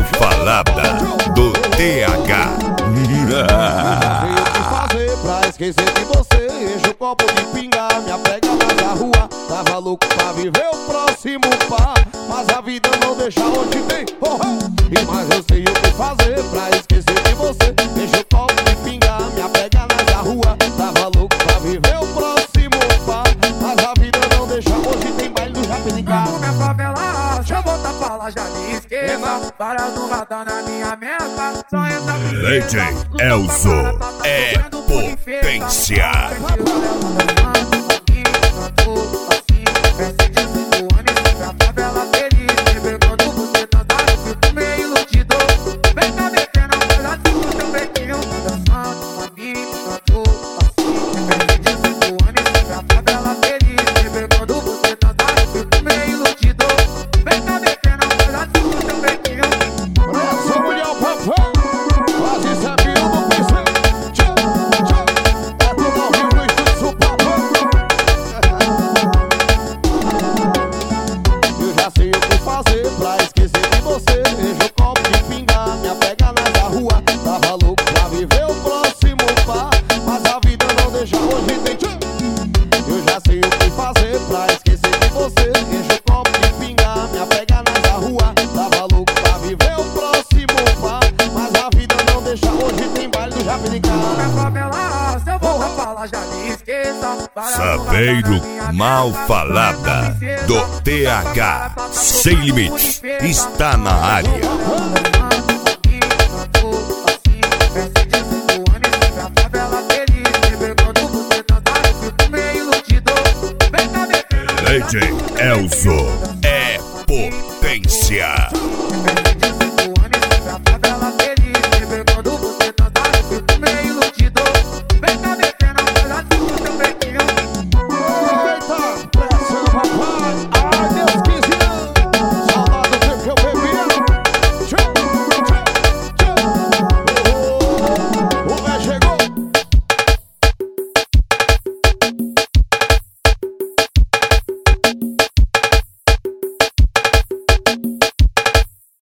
Falada do TH. Sei o que fazer pra esquecer de você. Enche o copo de pinga, me apega mais na rua. Tava louco pra viver o próximo par, mas a vida não deixa onde tem. E mais eu sei o que fazer pra esquecer de você. Enche o copo de pinga, me apega mais na rua. Tava louco pra viver o próximo par, mas a vida não deixa hoje tem baile do Japiniká. Vamos minha favela, deixa eu voltar pra lá, já me esqueça. Para no radar na minha meta. Só entra DJ Elzo é potência. Fazer pra esquecer de você. Enche o copo de pinga, me apega na rua. Tava louco pra viver o próximo par, mas a vida não deixa hoje tem. Eu já sei o que fazer pra esquecer de você. Enche o copo de pinga, me apega na rua. Tava louco pra viver o próximo par, mas a vida não deixa hoje tem baile do Japiniká. Se eu voltar pra lá, já me esqueça. Saveiro Mal Falada do TH. Sem limite, está na área. DJ Elzo é potência.